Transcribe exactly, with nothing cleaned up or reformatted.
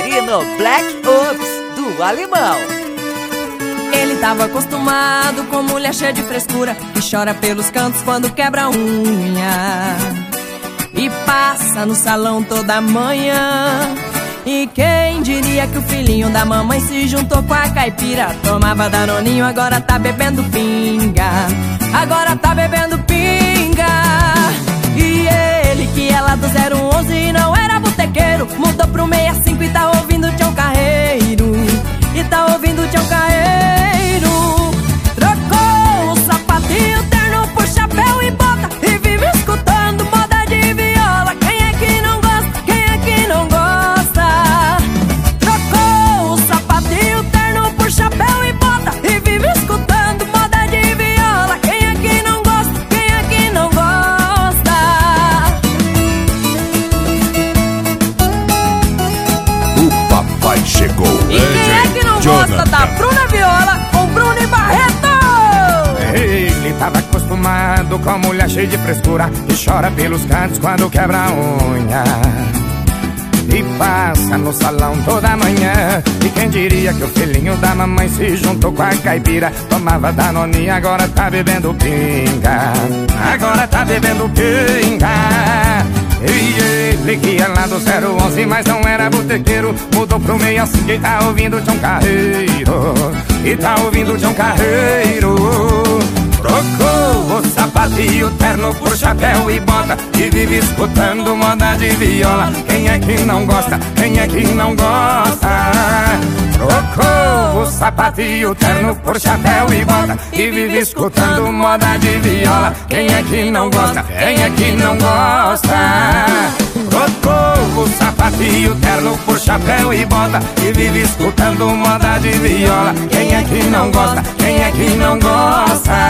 favorito Black Ops do Alemão. Ele tava acostumado com mulher cheia de frescura, que chora pelos cantos quando quebra unha e passa no salão toda manhã. E quem diria que o filhinho da mamãe se juntou com a caipira? Tomava danoninho, agora tá bebendo pinga. Agora tá bebendo pinga. E ele que é lá do zero onze e não era botequeiro, mudou pro sessenta e cinco e tá ouvindo Tião Carreiro. E tá ouvindo Tião Carreiro. Trocou o sapatinho, terno por chapéu e bota, e vive escutando moda de viola. Quem é que não gosta? Quem é que não gosta? Trocou o sapatinho, terno por chapéu e bota, e vive escutando moda de viola. Quem é que não gosta? Quem é que não gosta? O papai chegou. E quem é que não gosta da Bruna Viola com Bruno e Barreto? Ele tava acostumado com mulher cheia de frescura, que chora pelos cantos quando quebra a unha e passa no salão toda manhã. E quem diria que o filhinho da mamãe se juntou com a caipira? Tomava danoninha, agora tá bebendo pinga. Agora tá bebendo pinga. E ele que ia lá do zero onze, mas não era botequeiro, mudou pro sessenta e cinco e tá ouvindo Tião Carreiro. E tá ouvindo Tião Carreiro. Trocou o sapatinho, terno por chapéu e bota, e vive escutando moda de viola. Quem é que não gosta? Quem é que não gosta? Trocou o sapatinho, terno por chapéu e bota, e vive escutando moda de viola. Quem é que não gosta? Quem é que não gosta? Trocou o sapatinho, terno por chapéu e bota, e vive escutando moda de viola. Quem é que não gosta? Quem é que não gosta?